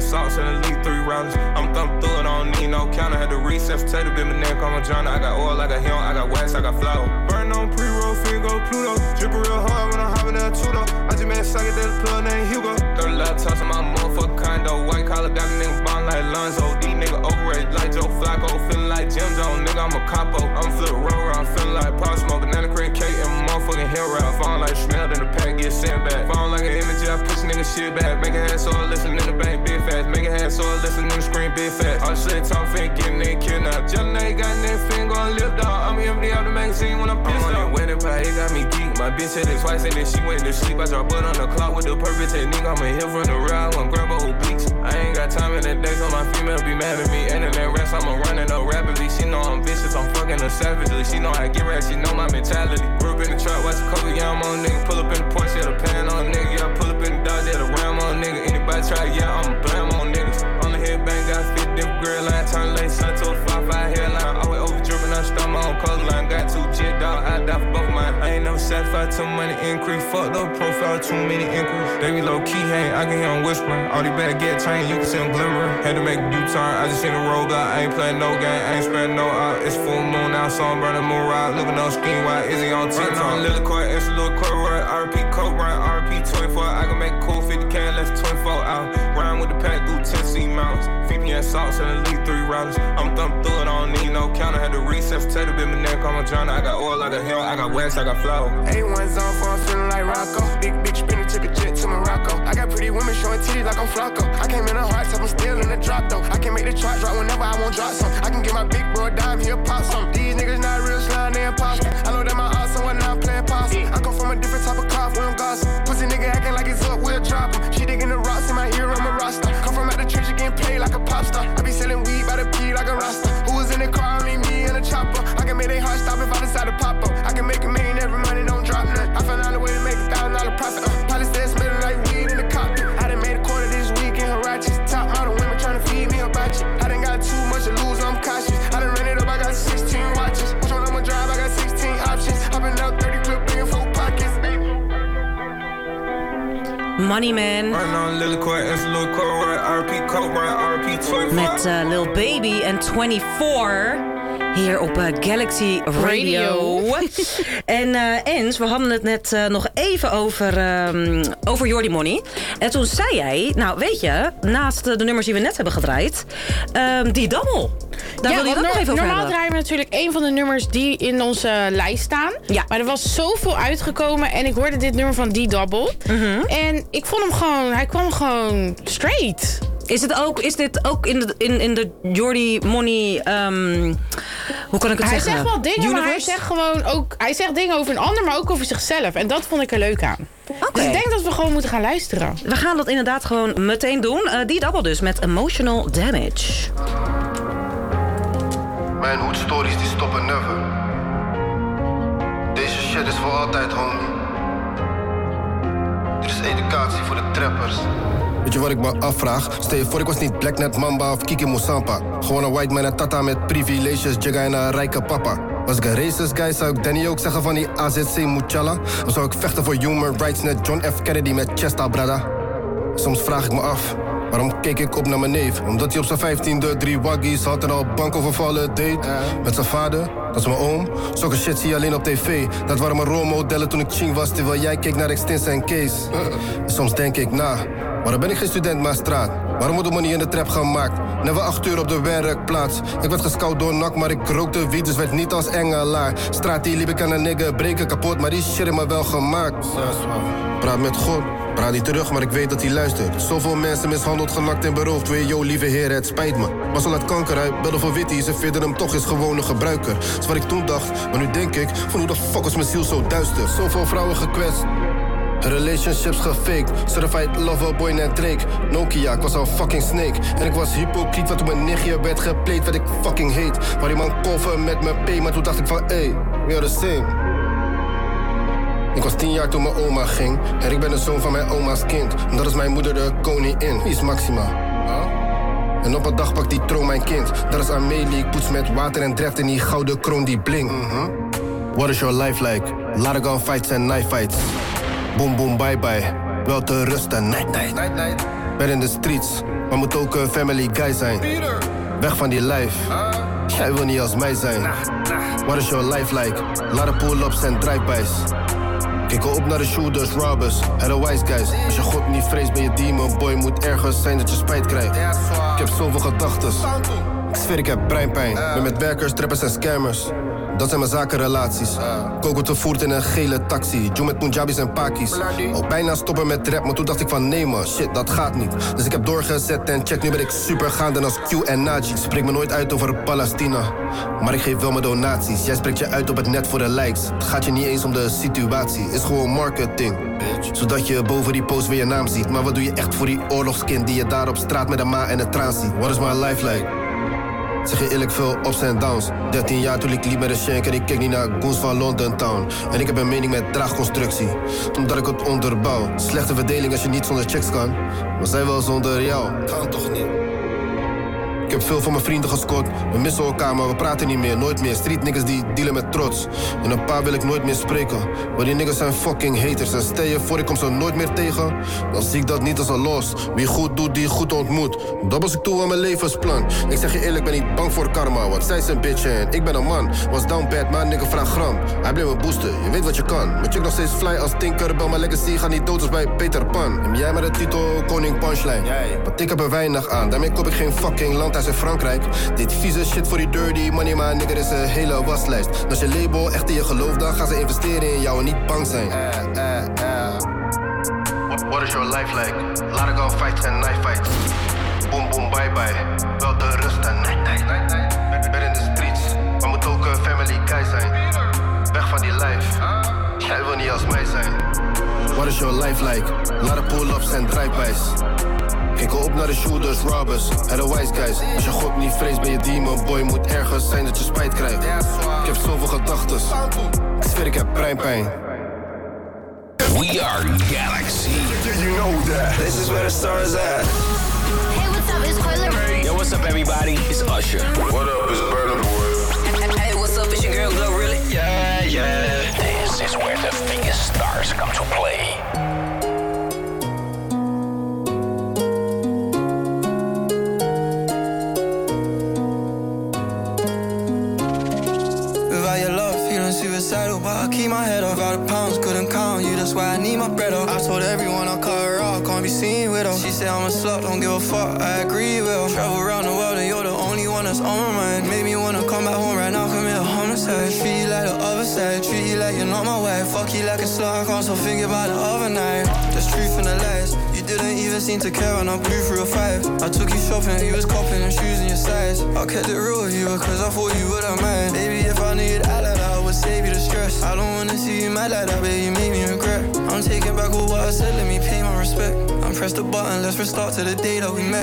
assaults and elite 3 rounds. I'm thumping through it, I don't need no counter. Had to recess, potato, been my neck, I'm a Johnny. I got oil, I got him, I got wax, I got flour. Burn on pre-roll, finger, Pluto. Drippin' real hard when I'm hopping in a Tudo. I just made a socket that plug named Hugo. 30 laptops in my motherfucking condo. White collar got a nigga bond like Lonzo. These nigga overrated like Joe Flacco. Feeling like Jim Jones, nigga, I'm a capo. I'm flip roll, I'm feeling like Pop Smoke. Banana cream cake and motherfucking hill rap. Falling like smelled in the pack, get sent back. Falling like an image, I push nigga shit back. Make a hand so I listen in the bank, big fast. Make a hand so I listen in the screen, big fast. All shit talk, fin, getting nigga kidnapped. Jelly nigga got nigga fin, gon' live dog. I'm empty out the magazine when I'm pissed off. Wedding pie, it got me geek. My bitch said it twice and then she went to sleep. I drop butt on the clock with the perfect technique. I'm a hit from the ride, one grab a whole beats. I ain't got time in the day, so my female be mad at me. And in that rest, I'm running up rapidly. She know I'm vicious, I'm fucking her savagely. She know I get right, she know my mentality. Grew up in the trap, watch the cover, yeah, I'm on nigga. Pull up in the Porsche, yeah, the pan on nigga. Yeah, pull up in the Dodge, yeah, the Ram on nigga. Anybody try, yeah, I'm blam on niggas. On the headbang, got 50 different girl line. Turn late, sun to a 5-5 hairline. Always over dripping, I start my own coastline. Got 2 jet dog, I die for both mine. I ain't never satisfied till money increase. Fucked up profile, too many inquiries. They be low key, hang, I can hear them whispering. All these bad get trained, you can see them glimmering. Had to make a U-turn, I just seen the road out. I ain't playing no game, I ain't spending no out. It's full moon now, so I'm burning moon ride. Looking on scheme, why is he on TikTok? Right, Lily Court, it's a little court, right? RP Coke, right? RP 24. I can make cool 50K and less 24 out. Rhyme with the pack through 10 C mountains. VPN salts and elite 3 routers. I'm thumping through it, I don't need no counter. Had to recess, potato, been my neck, I'm a Johnny. I got oil, I got hell, I got wax, I got flour. A1's on for I'm feeling like Rocco. Big spinner, took a jet to Morocco. I got pretty women showing titties like I'm Flacco. I came in a hard top, I'm still in the drop though. I can make the chart drop whenever I want drop some. I can get my big bro a dime, he'll pop some. These niggas not real slime, they imposter. I know that my awesome when I'm playing possum. I come from a different type of cloth, we don't gossip. Pussy nigga acting like it's up, we'll drop him. She digging the rocks in my ear, I'm a roster. Come from out the trench, getting paid like a pop star. I be selling weed by the P like a roster. Who was in the car, only me and a chopper. I can make they heart stop if I decide to pop up. I can make a million every money, don't drop none. I found out a way to make $1,000 profit. Probably said smelling like weed in the cockpit. I done made a quarter this week in her righteous. Top model women trying to feed me a batch. I done got too much to lose, I'm cautious. I done ran it up, I got 16 watches. Which one I'ma drive, I got 16 options. I've been out 30 clip, bringing 4 pockets. Money Man. Met Lil Baby en 24. Hier op Galaxy Radio. En Ens, we hadden het net nog even over Jordi Money. En toen zei jij, nou weet je, naast de nummers die we net hebben gedraaid, die double. Daar wil je het ook nog even over normaal hebben. draaien we natuurlijk een van de nummers die in onze lijst staan. Ja. Maar er was zoveel uitgekomen en ik hoorde dit nummer van D-Double. En ik vond hem gewoon, hij kwam gewoon straight. Is dit ook in de Jordi Money, hoe kan ik het zeggen? Hij zegt wel dingen, Universe? maar hij zegt gewoon ook, hij zegt dingen over een ander, maar ook over zichzelf. En dat vond ik er leuk aan. Okay. Dus ik denk dat we gewoon moeten gaan luisteren. We gaan dat inderdaad gewoon meteen doen. D-Double dus met Emotional Damage. Mijn hoedstories die stoppen never. Deze shit is voor altijd, homie. Dit is educatie voor de trappers. Weet je wat ik me afvraag? Stel je voor ik was niet Black Net Mamba of Kiki Moussampa. Gewoon een white man en tata met privileges, jigga en een rijke papa. Was ik een racist guy, zou ik Danny ook zeggen van die AZC Muchala? Of zou ik vechten voor human rights net John F. Kennedy met Chesta, brada? Soms vraag ik me af, waarom keek ik op naar mijn neef? Omdat hij op zijn 15e 3 waggies had en al bankovervallen deed. Met zijn vader, dat is mijn oom. Zulke shit zie je alleen op tv. Dat waren mijn rolmodellen toen ik ching was, terwijl jij keek naar Extins en Kees. Soms denk ik na, waarom ben ik geen student maar straat? Waarom wordt de money in de trap gemaakt? Never 8 uur op de werkplaats. Ik werd gescout door NAC, maar ik rookte wiet, dus werd niet als engelaar. Straat die liep ik aan een nigger, breken kapot, maar die shit heeft me wel gemaakt. Praat met God, praat niet terug, maar ik weet dat hij luistert. Zoveel mensen mishandeld, genakt en beroofd. Weet je, lieve heer, het spijt me. Was al uit kanker uit, belde voor Witty, ze vinden hem toch eens gewoon een gebruiker. Dat is wat ik toen dacht, maar nu denk ik, van hoe de fuck was mijn ziel zo duister? Zoveel vrouwen gekwetst. Relationships gefaked, certified loverboy net Drake. Nokia, ik was al fucking snake. En ik was hypocriet, want toen mijn nichtje werd gepleed, werd ik fucking hate. Waar die man koffer met mijn P, maar toen dacht ik van, hey, we are the same. Ik was 10 jaar toen mijn oma ging. En ik ben de zoon van mijn oma's kind. En dat is mijn moeder de koningin. Wie is Maxima? En op een dag pakt die troon mijn kind. Dat is Amelie, ik poets met water en dreft in die gouden kroon die blinkt. What is your life like? Lot of gun fights en knife fights. Boom boom bye bye, wel te rusten, night night. Ben in de streets, maar moet ook een family guy zijn. Weg van die life, jij wil niet als mij zijn. What is your life like? Lot of pull-ups en drive-bys. Kijk op naar de shooters, robbers, hele wise guys. Als je God niet vreest, ben je demon boy. Moet ergens zijn dat je spijt krijgt. Ik heb zoveel gedachtes. Ik zweer, ik heb breinpijn. Ben met werkers, trappers en scammers. Dat zijn mijn zakenrelaties. Coco te voert in een gele taxi. Joe met Punjabis en Pakis. Al bijna stoppen met rap, maar toen dacht ik van nee man, shit, dat gaat niet. Dus ik heb doorgezet en check, nu ben ik super gaande als Q en Najee. Spreek me nooit uit over Palestina, maar ik geef wel mijn donaties. Jij spreekt je uit op het net voor de likes. Het gaat je niet eens om de situatie, is gewoon marketing. Zodat je boven die post weer je naam ziet. Maar wat doe je echt voor die oorlogskind die je daar op straat met een ma en een traan ziet? What is my life like? Zeg je eerlijk, veel ups en downs. 13 jaar toen ik liep met een shank en ik keek niet naar goons van London Town. En ik heb een mening met draagconstructie, omdat ik het onderbouw. Slechte verdeling als je niet zonder checks kan, maar zij wel zonder jou. Kan toch niet? Ik heb veel van mijn vrienden gescoord. We missen elkaar, maar we praten niet meer, nooit meer. Street niggas die dealen met trots. En een paar wil ik nooit meer spreken, maar die niggas zijn fucking haters. En stel je voor ik kom ze nooit meer tegen, dan zie ik dat niet als een los. Wie goed doet, die goed ontmoet. Dat was ik toe aan mijn levensplan. Ik zeg je eerlijk, ben niet bang voor karma, want zij zijn bitch en ik ben een man. Was down bad, maar nigga vraag gram. Hij bleef me boosten, je weet wat je kan. Maar check nog steeds fly als Tinkerbell. Mijn legacy gaat niet dood als bij Peter Pan. En jij met de titel Koning Punchline. Want ik heb er weinig aan, daarmee koop ik geen fucking land in Frankrijk. Dit vieze shit voor die dirty money, maar nigger is een hele waslijst. Als je label echt in je geloof, dan gaan ze investeren in jou en niet bang zijn. What is your life like? Lot of gun fights and knife fights. Boom boom bye bye. Wel de rust en night night. Ben in de streets, maar moet ook een family guy zijn. Weg van die life, jij wil niet als mij zijn. What is your life like? Lot of pull-ups en drive-bys. Kijk op naar de shooters, robbers, hele wise guys. Als je God niet vreest, ben je demon boy. Moet ergens zijn dat je spijt krijgt. Ik heb zoveel gedachtes, ik zweer, ik heb breinpijn. We are Galaxy. You know that. This is where the stars at. Hey, what's up? It's Coiler. Yo, what's up, everybody? It's Usher. What up? It's Burna Boy. Hey, what's up? It's your girl Glow, really? Yeah, yeah. This is where the biggest stars come to play. Suicidal, but I keep my head up. Out of pounds, couldn't count you, that's why I need my bread up. I told everyone I'll cut her off, can't be seen with her. She said I'm a slut, don't give a fuck, I agree with her. Travel around the world and you're the only one that's on my mind. Made me wanna come back home right now, commit a homicide. Treat you like the other side, treat you like you're not my wife. Fuck you like a slut, I can't stop thinking about the other night. There's truth in the lies, you didn't even seem to care when I blew through a 5. I took you shopping, you was copping and shoes in your size. I kept it real with you because I thought you wouldn't mind. Baby, if I knew you'd act like that, I would save you the stress. I don't wanna see you mad like that, baby, you made me regret. I'm taking back all what I said, let me pay my respect. I'm press the button, let's restart to the day that we met.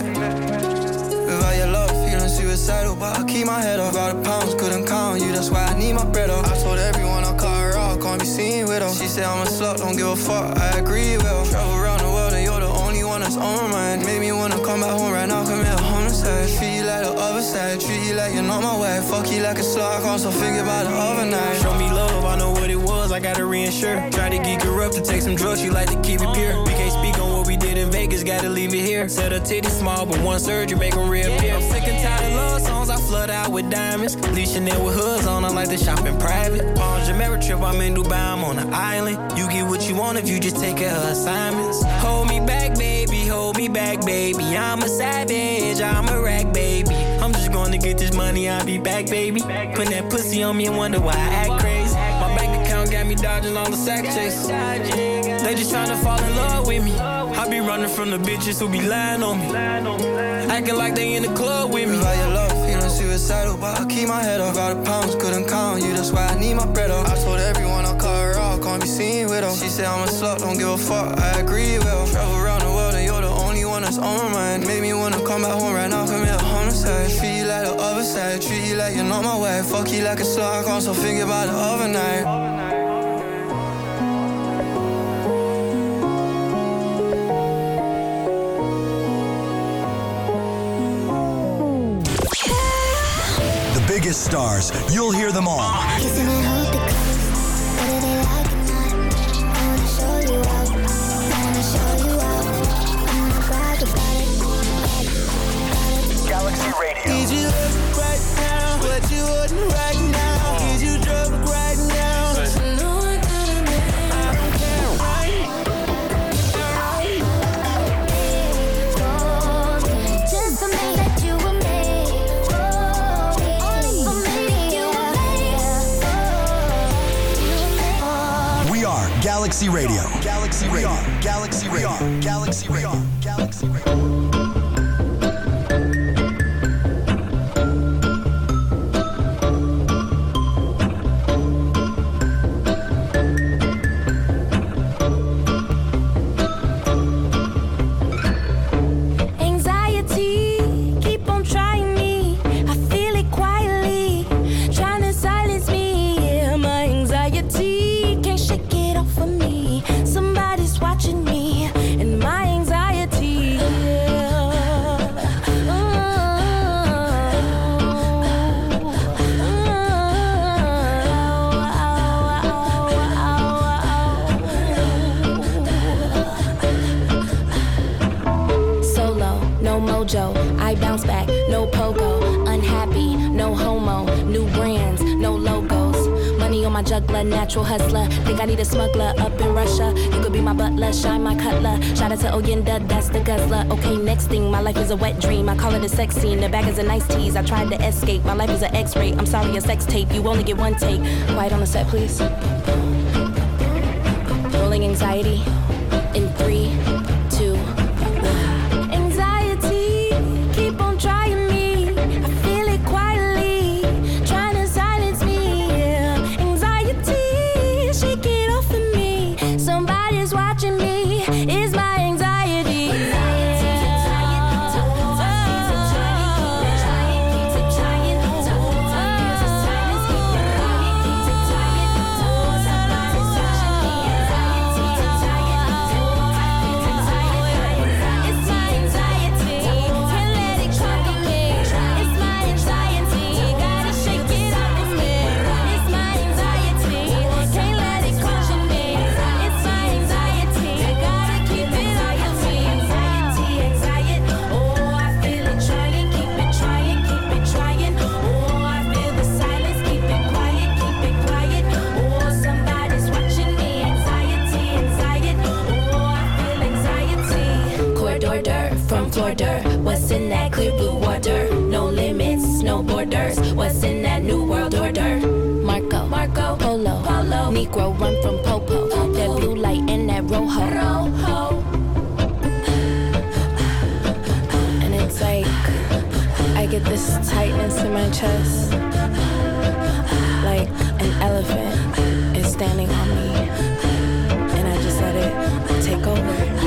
Without your love, feeling suicidal, but I keep my head up. Out of pounds, couldn't count you, that's why I need my bread up. I told everyone I'll cut her off, can't be seen with her. She said I'm a slut, don't give a fuck, I agree with her. Travel around the world and you're the only one that's on my mind. Made me wanna come back home right now, commit a homicide. Treat you like the other side, treat you like you're not my wife. Fuck you like a slut, I can't stop thinking about the other night. Show me love, I know what it was, I gotta reinsure. Try to geek her up to take some drugs, she like to keep it pure. We can't speak on what we did in Vegas, gotta leave it here. Said her titties small, but one surgery make them reappear. I'm sick and tired of love songs, I flood out with diamonds. Lee Chanel with hoods on, I like to shop in private. On Jamaica trip, I'm in Dubai, I'm on an island. You get what you want if you just take care of assignments. Hold me back, baby, hold me back, baby. I'm a savage, I'm a rag, baby. I'm just gonna get this money, I'll be back, baby. Put that pussy on me and wonder why I act crazy. My bank account got me dodging all the sack chase. They just tryna fall in love with me. I be running from the bitches who be lying on me. Acting like they in the club with me. Without your love, feeling suicidal, but I keep my head up. Out of pounds, couldn't count you, that's why I need my bread up. I told everyone I'll cut her off, can't be seen with her. She said I'm a slut, don't give a fuck, I agree with her. Travel around the world and you're the only one that's on my mind. Made me wanna come back home right now, commit a homicide. Treat you like the other side, treat you like you're not my wife. Fuck you like a slut, I can't stop thinking about the other night. Biggest stars, you'll hear them all. Galaxy Radio. Galaxy Radio. Galaxy Radio. Galaxy Radio. Galaxy Radio. I bounce back, no pogo. Unhappy, no homo. New brands, no logos. Money on my juggler, natural hustler. Think I need a smuggler up in Russia. You could be my butler, shine my cutler. Shout out to Oyenda, that's the guzzler. Okay, next thing, my life is a wet dream. I call it a sex scene, the bag is a nice tease. I tried to escape, my life is an X-ray. I'm sorry, a sex tape, you only get one take. Quiet on the set, please. Rolling anxiety in 3, 2, 1. Anxiety, keep on trying me. I feel it quietly, trying to silence me. Yeah. Anxiety, shake it off of me. Somebody's watching me. It's my anxiety. What's in that clear blue water? No limits, no borders. What's in that new world order? Marco, Polo, Negro run from Popo. That blue light and that rojo. And it's like I get this tightness in my chest, like an elephant is standing on me, and I just let it take over.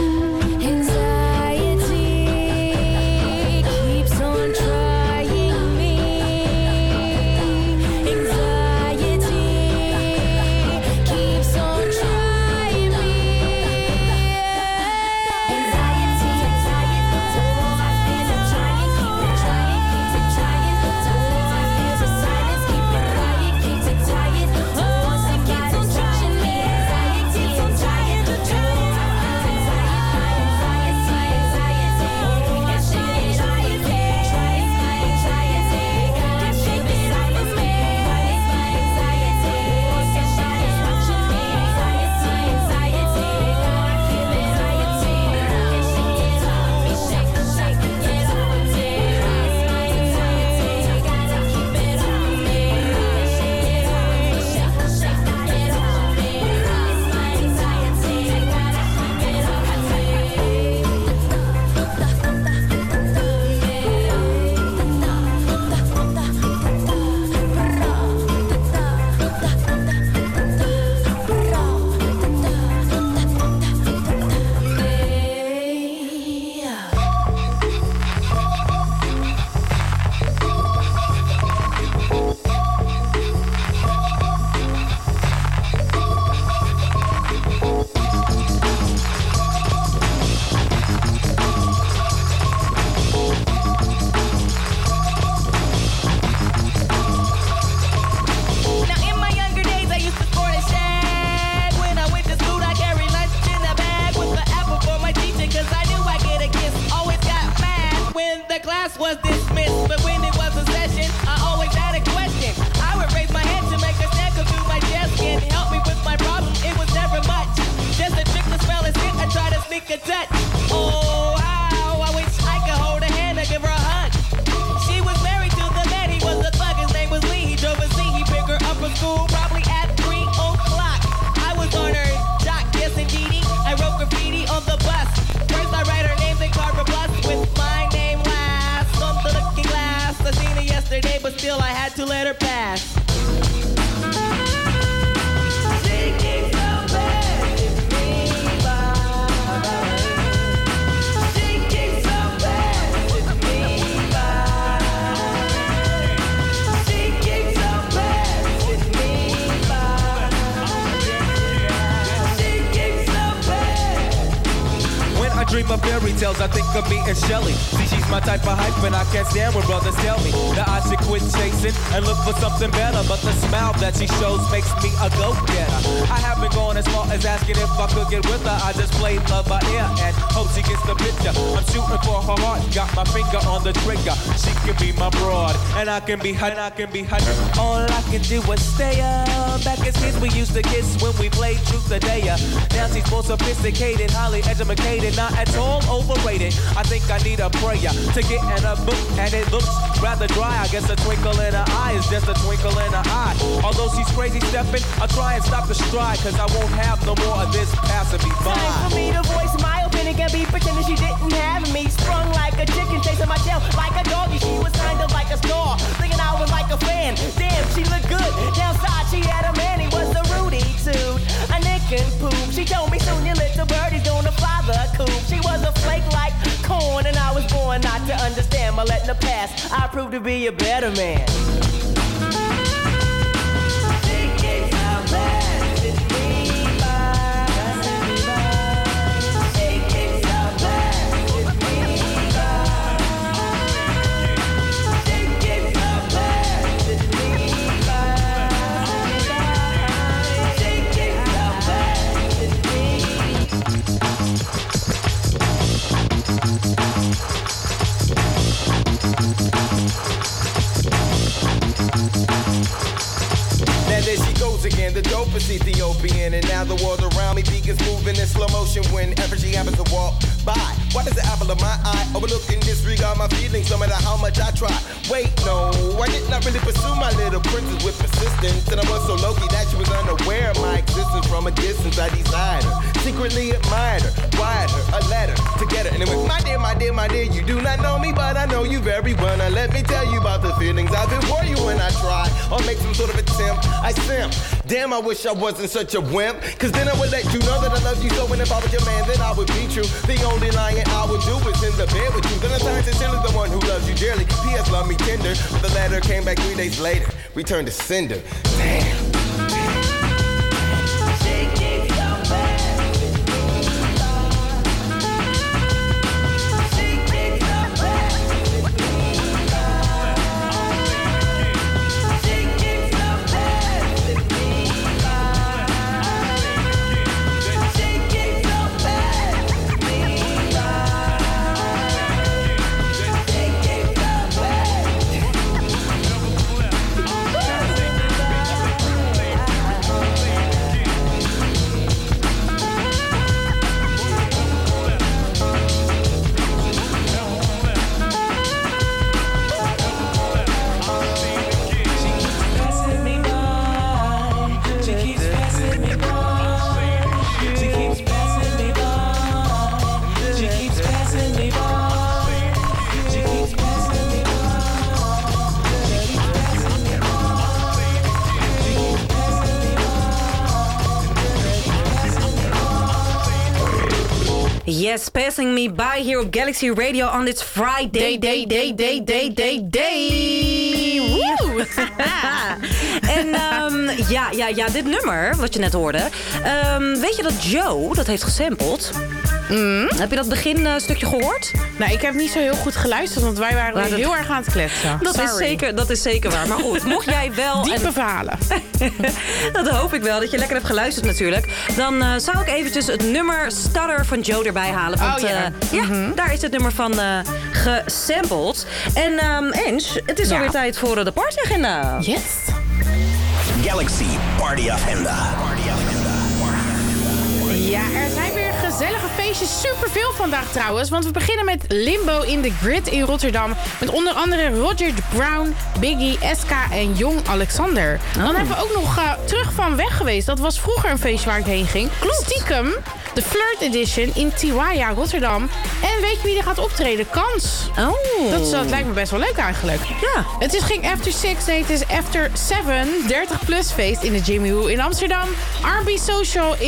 dream of fairy tales, I think of me and Shelly. See, she's my type of hype, and I can't stand when brothers tell me that I should quit chasing and look for something better. But the smile that she shows makes me a go-getter. I haven't gone as far as asking if I could get with her. I just played love by ear and hope she gets the picture. I'm shooting for her heart, got my finger on the trigger. She can be my broad, and I can be her, All I can do is stay up. Back as kids, we used to kiss when we played truth or dare. Now she's more sophisticated, highly educated, not at all overrated. I think I need a prayer to get in a book, and it looks rather dry. I guess a twinkle in her eye is just a twinkle in her eye. Although she's crazy stepping, I'll try and stop the stride, cause I won't have no more of this passing me by. Time for me to voice my opinion, can't be pretending she didn't have me. Sprung like a chicken, chasing my tail like a doggy. She was kind of like a star, thinking I was like a fan. Damn, she looked good. Downside, she had a man, he was a Rudy Toot, a nick and poop. She told me soon your little birdie's gonna fly the coop. She was a flake like corn, and I was born not to understand. But letting the past, I proved to be a better man. There she goes again, the dopest Ethiopian. And now the world around me begins moving in slow motion whenever she happens to walk by. Why does the apple of my eye overlook and disregard my feelings no matter how much I try? Wait, no, I did not really pursue my little princess with persistence. And I was so low-key that she was unaware of my existence. From a distance I desired her, secretly admired her, wired her a letter to get her. And it went, my dear, you do not know me, but I know you very well. Now let me tell you about the feelings I've been for you when I try or make some sort of attempt. I simp. Damn, I wish I wasn't such a wimp, cause then I would let you know that I love you so. And if I was your man, then I would be true. The only lying I would do is in the bed with you. Then I'm trying to tell the one who loves you dearly. P.S. love me tender. But the letter came back 3 days later, returned to sender. Damn. Yes, passing me by here op Galaxy Radio on this Friday. Woo! En dit nummer, wat je net hoorde. Weet je dat Joe dat heeft gesampled? Heb je dat beginstukje gehoord? Nou, ik heb niet zo heel goed geluisterd, want wij waren heel erg aan het kletsen. Dat is zeker waar. Maar goed, mocht jij wel... Diepe verhalen. Dat hoop ik wel, dat je lekker hebt geluisterd natuurlijk. Dan zou ik eventjes het nummer Stutter van Joe erbij halen. Want daar is het nummer van gesampled. En Ange, het is alweer tijd voor de partyagenda. Yes. Galaxy Party Agenda. Ja, er zijn weer gezellige feestjes. Superveel vandaag trouwens. Want we beginnen met Limbo in the Grid in Rotterdam. Met onder andere Roger de Brown, Biggie, SK en Jong Alexander. Dan hebben we ook nog Terug van Weg geweest. Dat was vroeger een feestje waar ik heen ging. Klopt. Stiekem de Flirt Edition in Tiwaya, Rotterdam. En weet je wie er gaat optreden? Kans. Oh. Dat lijkt me best wel leuk eigenlijk. Ja. Het is geen After 6, nee, het is After 7. 30 plus feest in de Jimmy Woo in Amsterdam. R&B Social in de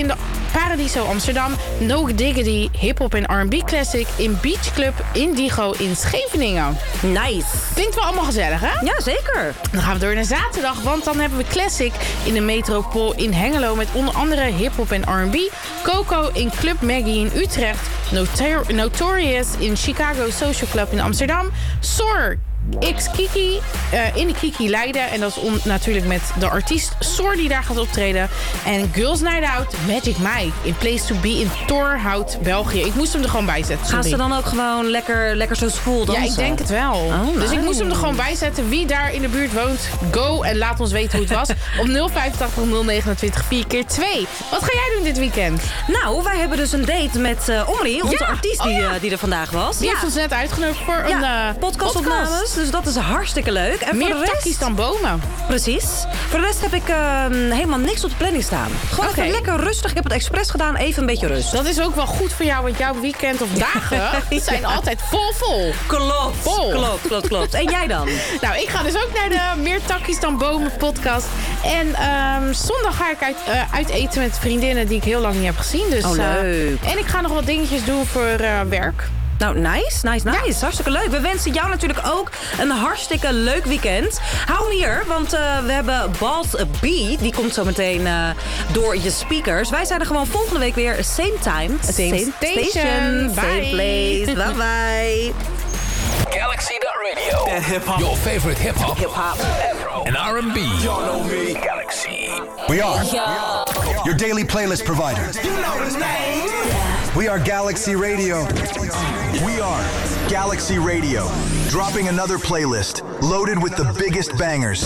Paradiso Amsterdam, No Diggity, hip-hop en R&B classic in Beach Club Indigo in Scheveningen. Nice. Klinkt wel allemaal gezellig, hè? Ja, zeker. Dan gaan we door naar zaterdag, want dan hebben we Classic in de Metropool in Hengelo met onder andere hip-hop en R&B. Coco in Club Maggie in Utrecht. Notorious in Chicago Social Club in Amsterdam. Soar X Kiki in de Kiki Leiden. En dat is natuurlijk met de artiest Soar die daar gaat optreden. En Girls Night Out, Magic Mike in Place to Be in Torhout, België. Ik moest hem er gewoon bij zetten. Gaan ze dan ook gewoon lekker zo school dansen? Ja, ik denk het wel. Oh, nice. Dus ik moest hem er gewoon bij zetten. Wie daar in de buurt woont, go en laat ons weten hoe het was. Op 085 029 4x2. Wat ga jij doen dit weekend? Nou, wij hebben dus een date met Omri, onze artiest die er vandaag was. Die heeft ons net uitgenodigd voor een podcastopnames. Dus dat is hartstikke leuk. En meer voor de rest, takkies dan bomen. Precies. Voor de rest heb ik helemaal niks op de planning staan. Gewoon even lekker rustig. Ik heb het expres gedaan. Even een beetje rust. Dat is ook wel goed voor jou, want jouw weekend of dagen zijn altijd vol. Klopt. En jij dan? Nou, ik ga dus ook naar de Meer takkies dan bomen podcast. En zondag ga ik uit eten met vriendinnen die ik heel lang niet heb gezien. Dus, leuk. En ik ga nog wat dingetjes doen voor werk. Nou, nice. Ja. Hartstikke leuk. We wensen jou natuurlijk ook een hartstikke leuk weekend. Hou hem hier, want we hebben Balls B. Die komt zo meteen door je speakers. Wij zijn er gewoon volgende week weer. Same time, same station, same place. Bye bye. Galaxy.radio. That hip-hop. Your favorite hip-hop. And R&B. Y'all know me. Galaxy. We are your daily playlist provider. You know the name. We are Galaxy Radio. We are Galaxy Radio. Dropping another playlist loaded with the biggest bangers.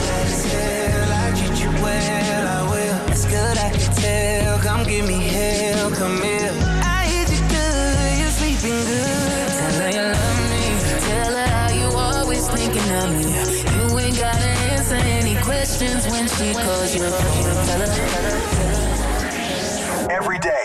It's good, I can tell. Come give me hell, come here. I hit you good, you're sleeping good. Tell her you love me. Tell her how you always thinking of me. You ain't gotta answer any questions when she calls you. Tell her. Every day,